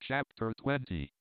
Chapter 20.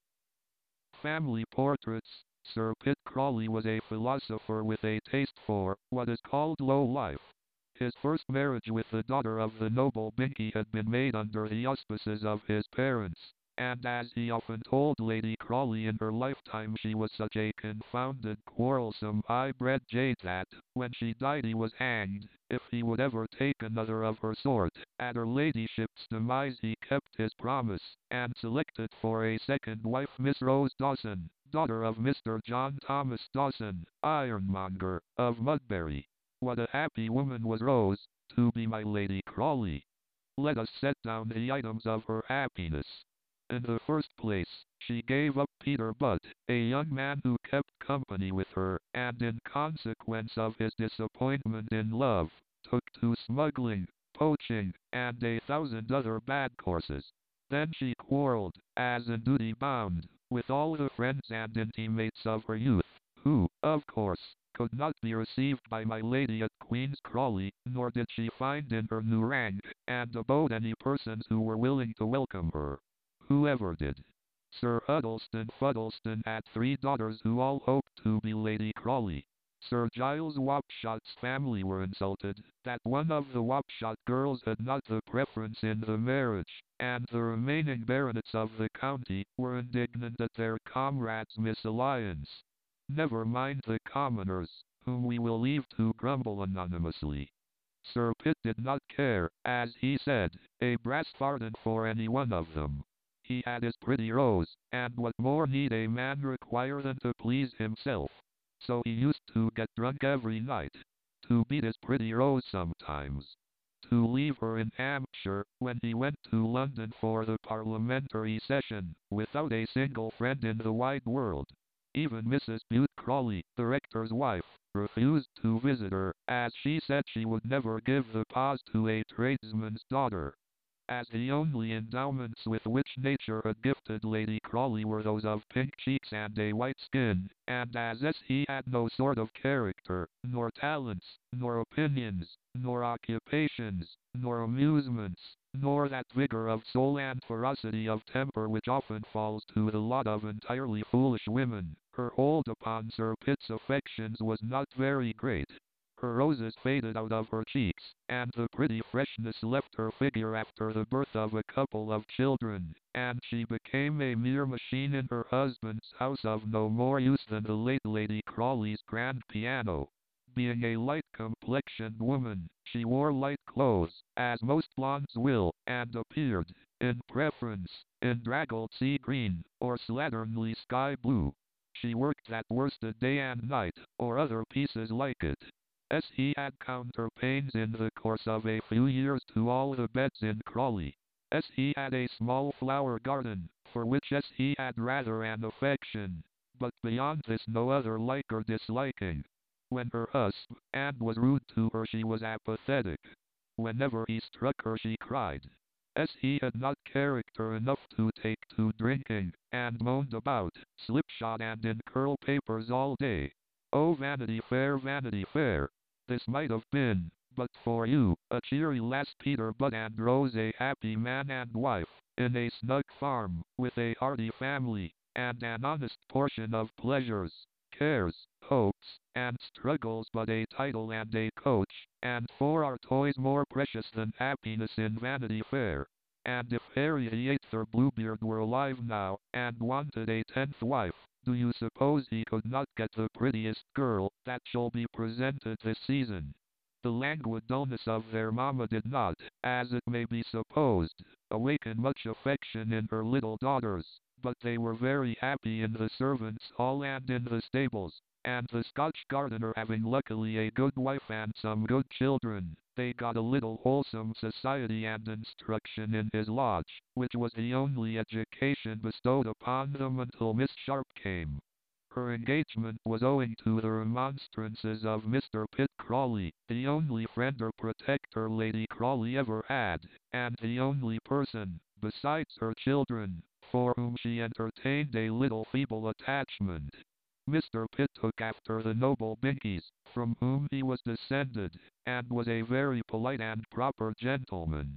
Family Portraits. Sir Pitt Crawley was a philosopher with a taste for what is called low life. His first marriage with the daughter of the noble Binkie had been made under the auspices of his parents, and as he often told Lady Crawley in her lifetime, she was such a confounded, quarrelsome, high-bred jade that, when she died, he was hanged, if he would ever take another of her sort. At her ladyship's demise he kept his promise, and selected for a second wife Miss Rose Dawson, daughter of Mr. John Thomas Dawson, ironmonger, of Mudbury. What a happy woman was Rose, to be my Lady Crawley! Let us set down the items of her happiness. In the first place, she gave up Peter Butt, a young man who kept company with her, and in consequence of his disappointment in love, took to smuggling, poaching, and 1,000 other bad courses. Then she quarrelled, as in duty bound, with all the friends and intimates of her youth, who, of course, could not be received by my lady at Queen's Crawley, nor did she find in her new rank and abode any persons who were willing to welcome her. Whoever did. Sir Huddleston Fuddleston had 3 daughters who all hoped to be Lady Crawley. Sir Giles Wapshot's family were insulted, that one of the Wapshot girls had not the preference in the marriage, and the remaining baronets of the county were indignant at their comrades' misalliance. Never mind the commoners, whom we will leave to grumble anonymously. Sir Pitt did not care, as he said, a brass farden for any one of them. He had his pretty Rose, and what more need a man require than to please himself? So he used to get drunk every night, to beat his pretty Rose sometimes, to leave her in Hampshire, when he went to London for the parliamentary session, without a single friend in the wide world. Even Mrs. Bute Crawley, the rector's wife, refused to visit her, as she said she would never give the paws to a tradesman's daughter. As the only endowments with which nature had gifted Lady Crawley were those of pink cheeks and a white skin, and as he had no sort of character, nor talents, nor opinions, nor occupations, nor amusements, nor that vigor of soul and ferocity of temper which often falls to the lot of entirely foolish women, her hold upon Sir Pitt's affections was not very great. Her roses faded out of her cheeks, and the pretty freshness left her figure after the birth of a couple of children, and she became a mere machine in her husband's house, of no more use than the late Lady Crawley's grand piano. Being a light-complexioned woman, she wore light clothes, as most blondes will, and appeared, in preference, in draggled sea green, or slatternly sky blue. She worked at worsted day and night, or other pieces like it. He had counterpanes in the course of a few years to all the beds in Crawley. He had a small flower garden, for which he had rather an affection, but beyond this no other like or disliking. When her husband was rude to her she was apathetic. Whenever he struck her she cried. He had not character enough to take to drinking, and moaned about, slipshod and in curl papers all day. Oh, Vanity Fair, Vanity Fair! This might have been, but for you, a cheery lass Peter Butt and Rose, a happy man and wife, in a snug farm, with a hearty family, and an honest portion of pleasures, cares, hopes, and struggles, but a title and a coach, and 4 are toys more precious than happiness in Vanity Fair. And if Harry VIII or Bluebeard were alive now, and wanted a 10th wife, do you suppose he could not get the prettiest girl that shall be presented this season? The languid dullness of their mamma did not, as it may be supposed, awaken much affection in her little daughters, but they were very happy in the servants' hall and in the stables, and the Scotch gardener having luckily a good wife and some good children, they got a little wholesome society and instruction in his lodge, which was the only education bestowed upon them until Miss Sharp came. Her engagement was owing to the remonstrances of Mr. Pitt Crawley, the only friend or protector Lady Crawley ever had, and the only person, besides her children, for whom she entertained a little feeble attachment. Mr. Pitt took after the noble Binkies, from whom he was descended, and was a very polite and proper gentleman.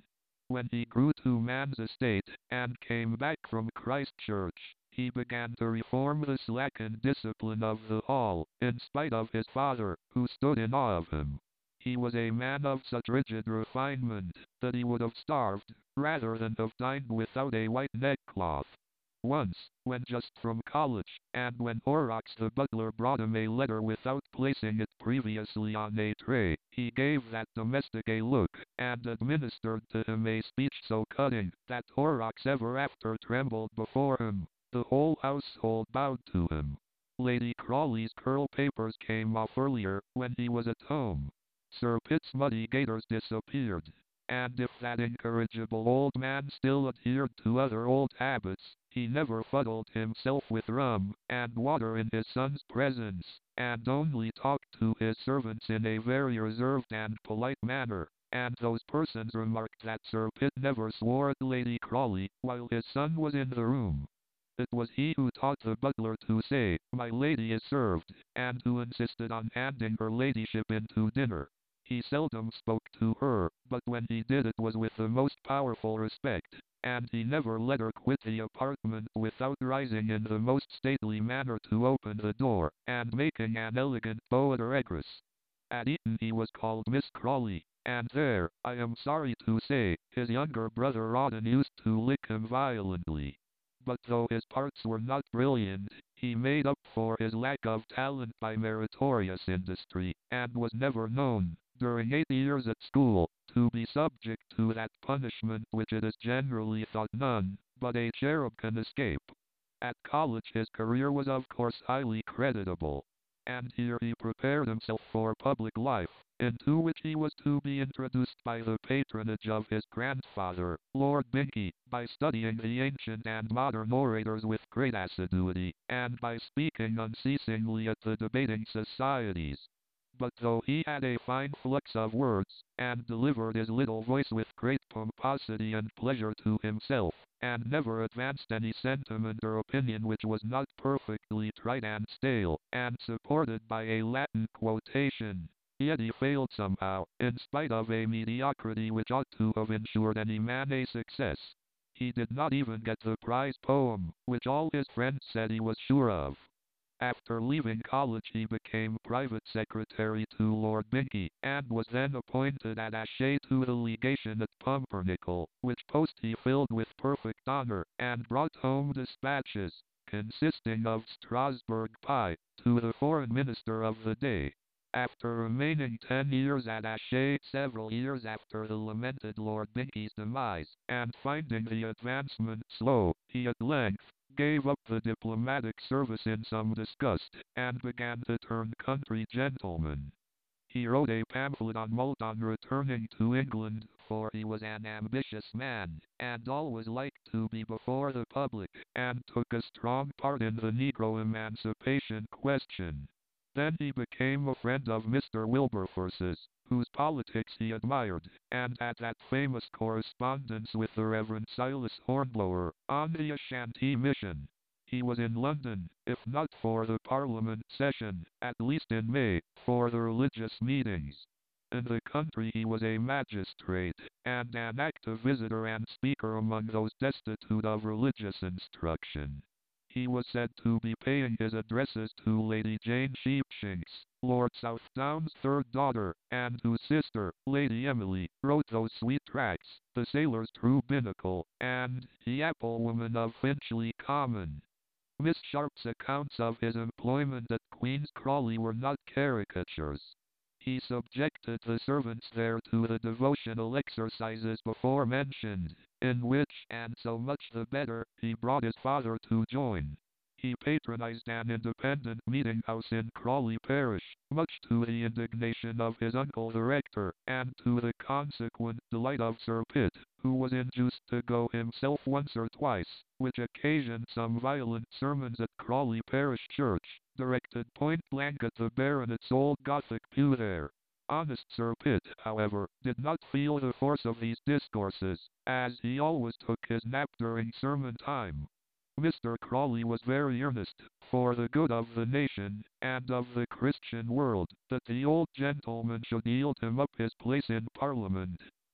When he grew to man's estate, and came back from Christ Church, he began to reform the slackened discipline of the hall, in spite of his father, who stood in awe of him. He was a man of such rigid refinement, that he would have starved, rather than have dined without a white neckcloth. Once, when just from college, and when Horrocks the butler brought him a letter without placing it previously on a tray, he gave that domestic a look, and administered to him a speech so cutting, that Horrocks ever after trembled before him. The whole household bowed to him. Lady Crawley's curl papers came off earlier, when he was at home. Sir Pitt's muddy gaiters disappeared. And if that incorrigible old man still adhered to other old habits, he never fuddled himself with rum and water in his son's presence, and only talked to his servants in a very reserved and polite manner, and those persons remarked that Sir Pitt never swore at Lady Crawley while his son was in the room. It was he who taught the butler to say, "My lady is served," and who insisted on handing her ladyship in to dinner. He seldom spoke to her, but when he did it was with the most powerful respect, and he never let her quit the apartment without rising in the most stately manner to open the door, and making an elegant bow at her egress. At Eton he was called Miss Crawley, and there, I am sorry to say, his younger brother Rawdon used to lick him violently. But though his parts were not brilliant, he made up for his lack of talent by meritorious industry, and was never known, during 8 years at school, to be subject to that punishment which it is generally thought none but a cherub can escape. At college his career was of course highly creditable, and here he prepared himself for public life, into which he was to be introduced by the patronage of his grandfather, Lord Binkie, by studying the ancient and modern orators with great assiduity, and by speaking unceasingly at the debating societies. But though he had a fine flux of words, and delivered his little voice with great pomposity and pleasure to himself, and never advanced any sentiment or opinion which was not perfectly trite and stale, and supported by a Latin quotation, yet he failed somehow, in spite of a mediocrity which ought to have ensured any man a success. He did not even get the prize poem, which all his friends said he was sure of. After leaving college he became private secretary to Lord Binkie, and was then appointed attaché to the legation at Pumpernickel, which post he filled with perfect honor, and brought home dispatches, consisting of Strasbourg pie, to the foreign minister of the day. After remaining 10 years attaché several years after the lamented Lord Binkie's demise, and finding the advancement slow, he at length gave up the diplomatic service in some disgust, and began to turn country gentleman. He wrote a pamphlet on Malt on returning to England, for he was an ambitious man, and always liked to be before the public, and took a strong part in the Negro emancipation question. Then he became a friend of Mr. Wilberforce's, whose politics he admired, and had that famous correspondence with the Reverend Silas Hornblower, on the Ashanti Mission. He was in London, if not for the Parliament session, at least in May, for the religious meetings. In the country he was a magistrate, and an active visitor and speaker among those destitute of religious instruction. He was said to be paying his addresses to Lady Jane Sheepshanks, Lord Southdown's third daughter, and whose sister, Lady Emily, wrote those sweet tracts, The Sailor's True Binnacle, and The Applewoman of Finchley Common. Miss Sharp's accounts of his employment at Queen's Crawley were not caricatures. He subjected the servants there to the devotional exercises before mentioned, in which, and so much the better, he brought his father to join. He patronized an independent meeting house in Crawley parish, much to the indignation of his uncle the rector, and to the consequent delight of Sir Pitt, who was induced to go himself once or twice, which occasioned some violent sermons at Crawley parish church, directed point blank at the baronet's old Gothic pew there. Honest Sir Pitt, however, did not feel the force of these discourses, as he always took his nap during sermon time. Mr. Crawley was very earnest, for the good of the nation, and of the Christian world, that the old gentleman should yield him up his place in Parliament.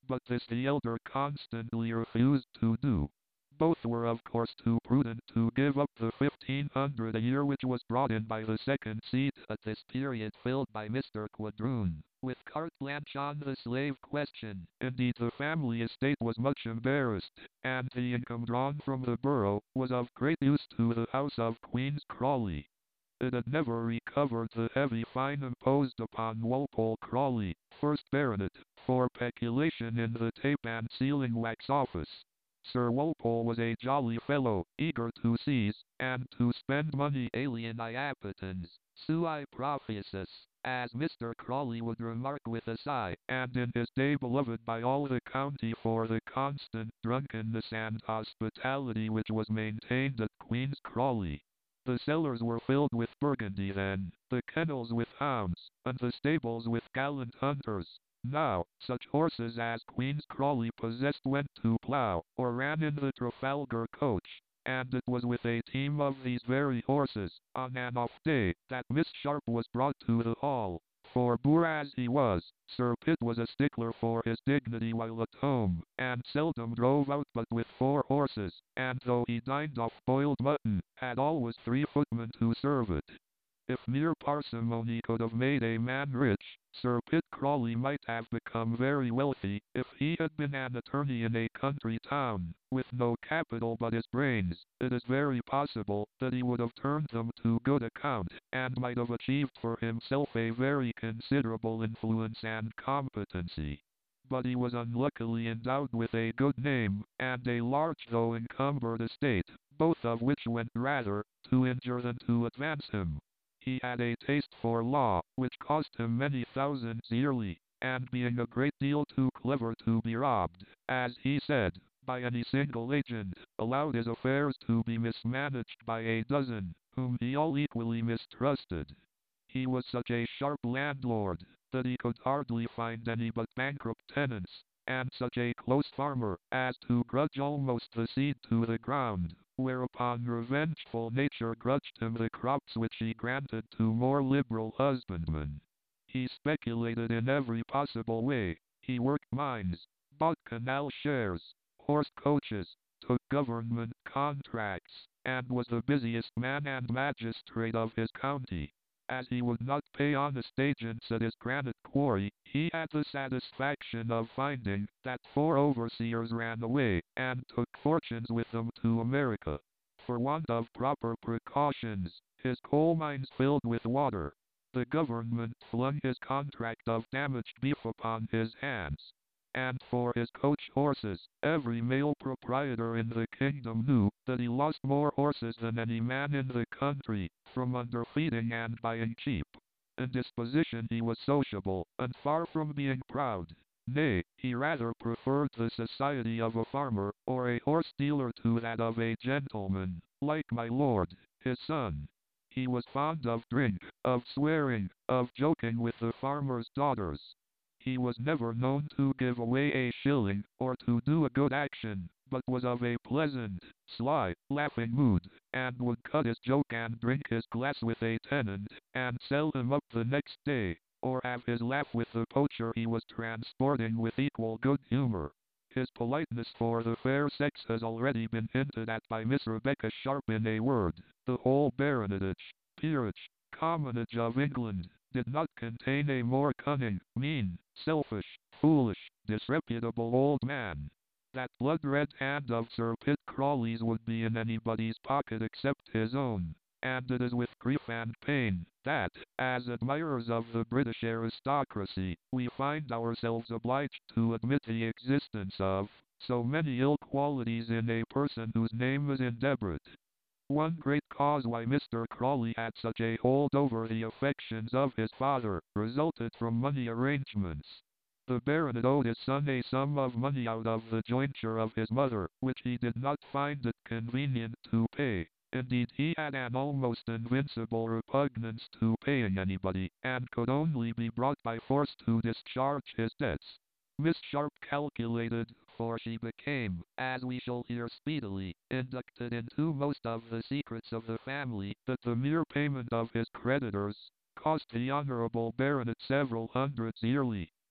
but this the elder constantly refused to do. Both were of course too prudent to give up the 1,500 a year which was brought in by the second seat at this period filled by Mr. Quadroon, with carte blanche on the slave question. Indeed, the family estate was much embarrassed, and the income drawn from the borough was of great use to the house of Queen's Crawley. It had never recovered the heavy fine imposed upon Walpole Crawley, first baronet, for peculation in the tape and sealing wax office. Sir Walpole was a jolly fellow, eager to seize, and to spend money alieni appetens, sui proficius, as Mr. Crawley would remark with a sigh, and in his day beloved by all the county for the constant drunkenness and hospitality which was maintained at Queen's Crawley. The cellars were filled with Burgundy then, the kennels with hounds, and the stables with gallant hunters. Now, such horses as Queen's Crawley possessed went to plough, or ran in the Trafalgar coach, and it was with a team of these very horses, on an off day, that Miss Sharp was brought to the hall. For boor as he was, Sir Pitt was a stickler for his dignity while at home, and seldom drove out but with 4 horses, and though he dined off boiled mutton, had always 3 footmen to serve it. If mere parsimony could have made a man rich, Sir Pitt Crawley might have become very wealthy, if he had been an attorney in a country town, with no capital but his brains. It is very possible that he would have turned them to good account, and might have achieved for himself a very considerable influence and competency. But he was unluckily endowed with a good name, and a large though encumbered estate, both of which went rather to injure than to advance him. He had a taste for law, which cost him many thousands yearly, and being a great deal too clever to be robbed, as he said, by any single agent, allowed his affairs to be mismanaged by a dozen, whom he all equally mistrusted. He was such a sharp landlord, that he could hardly find any but bankrupt tenants, and such a close farmer, as to grudge almost the seed to the ground, whereupon revengeful nature grudged him the crops which he granted to more liberal husbandmen. He speculated in every possible way. He worked mines, bought canal shares, horse coaches, took government contracts, and was the busiest man and magistrate of his county. As he would not pay honest agents at his granite quarry, he had the satisfaction of finding that 4 overseers ran away, and took fortunes with them to America. For want of proper precautions, his coal mines filled with water. The government flung his contract of damaged beef upon his hands. And for his coach horses, every male proprietor in the kingdom knew that he lost more horses than any man in the country, from underfeeding and buying cheap. In disposition he was sociable, and far from being proud. Nay, he rather preferred the society of a farmer, or a horse dealer to that of a gentleman, like my lord, his son. He was fond of drink, of swearing, of joking with the farmers' daughters. He was never known to give away a shilling, or to do a good action, but was of a pleasant, sly, laughing mood, and would cut his joke and drink his glass with a tenant, and sell him up the next day, or have his laugh with the poacher he was transporting with equal good humor. His politeness for the fair sex has already been hinted at by Miss Rebecca Sharp in a word. The whole baronetage, peerage, commonage of England, did not contain a more cunning, mean, selfish, foolish, disreputable old man. That blood-red hand of Sir Pitt Crawley's would be in anybody's pocket except his own, and it is with grief and pain that, as admirers of the British aristocracy, we find ourselves obliged to admit the existence of so many ill qualities in a person whose name is in Debrett. One great cause why Mr. Crawley had such a hold over the affections of his father resulted from money arrangements. The baronet owed his son a sum of money out of the jointure of his mother, which he did not find it convenient to pay. Indeed, he had an almost invincible repugnance to paying anybody, and could only be brought by force to discharge his debts. Miss Sharp calculated, for she became, as we shall hear speedily, inducted into most of the secrets of the family, that the mere payment of his creditors cost the honourable baronet several hundreds yearly.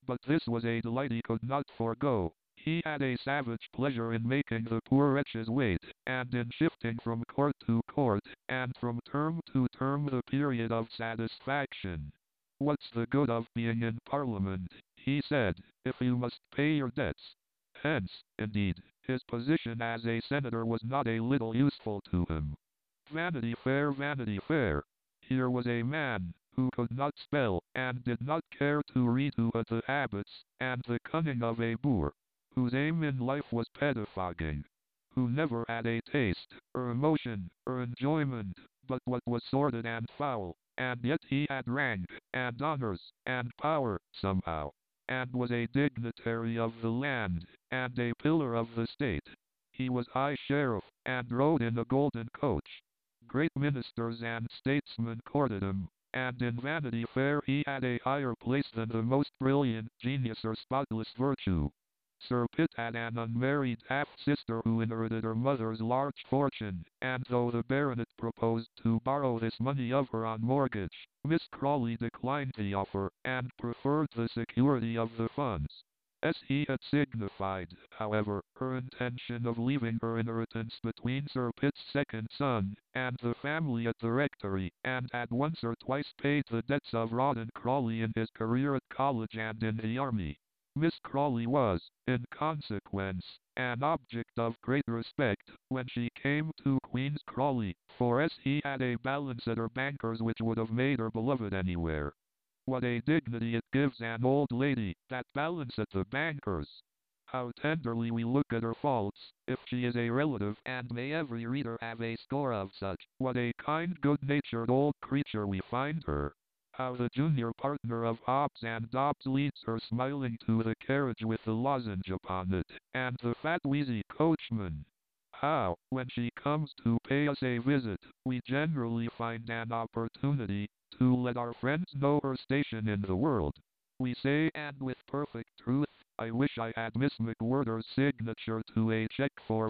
But this was a delight he could not forego. He had a savage pleasure in making the poor wretches wait, and in shifting from court to court, and from term to term the period of satisfaction. What's the good of being in Parliament, he said, if you must pay your debts? Hence, indeed, his position as a senator was not a little useful to him. Vanity Fair, Vanity Fair. Here was a man who could not spell, and did not care to read, who had the habits and the cunning of a boor, whose aim in life was pettifogging, who never had a taste, or emotion, or enjoyment, but what was sordid and foul, and yet he had rank, and honors, and power, somehow, and was a dignitary of the land, and a pillar of the state. He was high sheriff, and rode in a golden coach. Great ministers and statesmen courted him, and in Vanity Fair he had a higher place than the most brilliant genius or spotless virtue. Sir Pitt had an unmarried half-sister who inherited her mother's large fortune, and though the baronet proposed to borrow this money of her on mortgage, Miss Crawley declined the offer, and preferred the security of the funds. As he had signified, however, her intention of leaving her inheritance between Sir Pitt's second son, and the family at the rectory, and had once or twice paid the debts of Rawdon Crawley in his career at college and in the army, Miss Crawley was, in consequence, an object of great respect when she came to Queen's Crawley, for as he had a balance at her banker's which would have made her beloved anywhere. What a dignity it gives an old lady, that balance at the banker's! How tenderly we look at her faults, if she is a relative, and may every reader have a score of such. What a kind, good-natured old creature we find her! How the junior partner of Hobbs and Dobbs leads her smiling to the carriage with the lozenge upon it, and the fat wheezy coachman! How, when she comes to pay us a visit, we generally find an opportunity to let our friends know her station in the world. We say, and with perfect truth, I wish I had Miss McWhirter's signature to a cheque for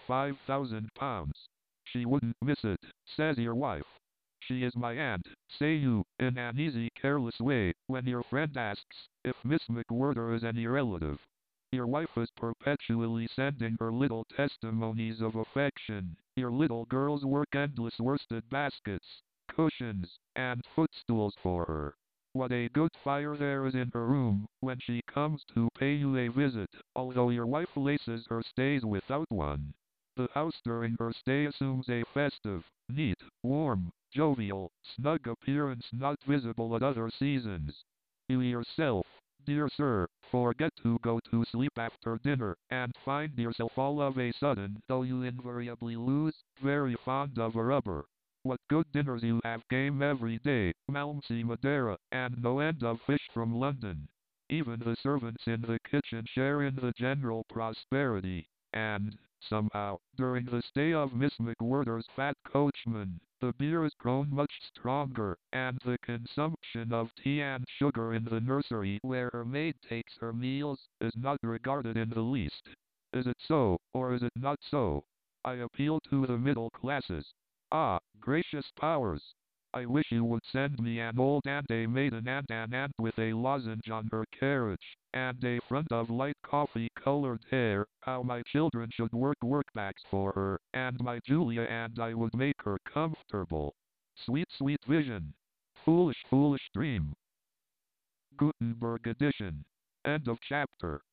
£5,000. She wouldn't miss it, says your wife. She is my aunt, say you, in an easy, careless way, when your friend asks if Miss McWhirter is any relative. Your wife is perpetually sending her little testimonies of affection. Your little girls work endless worsted baskets, cushions, and footstools for her. What a good fire there is in her room when she comes to pay you a visit, although your wife laces her stays without one. The house during her stay assumes a festive, neat, warm, jovial, snug appearance not visible at other seasons. You yourself, dear sir, forget to go to sleep after dinner, and find yourself all of a sudden, though you invariably lose, very fond of a rubber. What good dinners you have, game every day, Malmsey Madeira, and no end of fish from London. Even the servants in the kitchen share in the general prosperity, and, somehow, during the stay of Miss McWhirter's fat coachman, the beer is grown much stronger, and the consumption of tea and sugar in the nursery where her maid takes her meals is not regarded in the least. Is it so, or is it not so? I appeal to the middle classes. Ah, gracious powers! I wish you would send me an old and a maiden and an aunt with a lozenge on her carriage, and a front of light coffee-colored hair. How my children should work workbacks for her, and my Julia and I would make her comfortable. Sweet, sweet vision! Foolish, foolish dream! Gutenberg edition. End of chapter.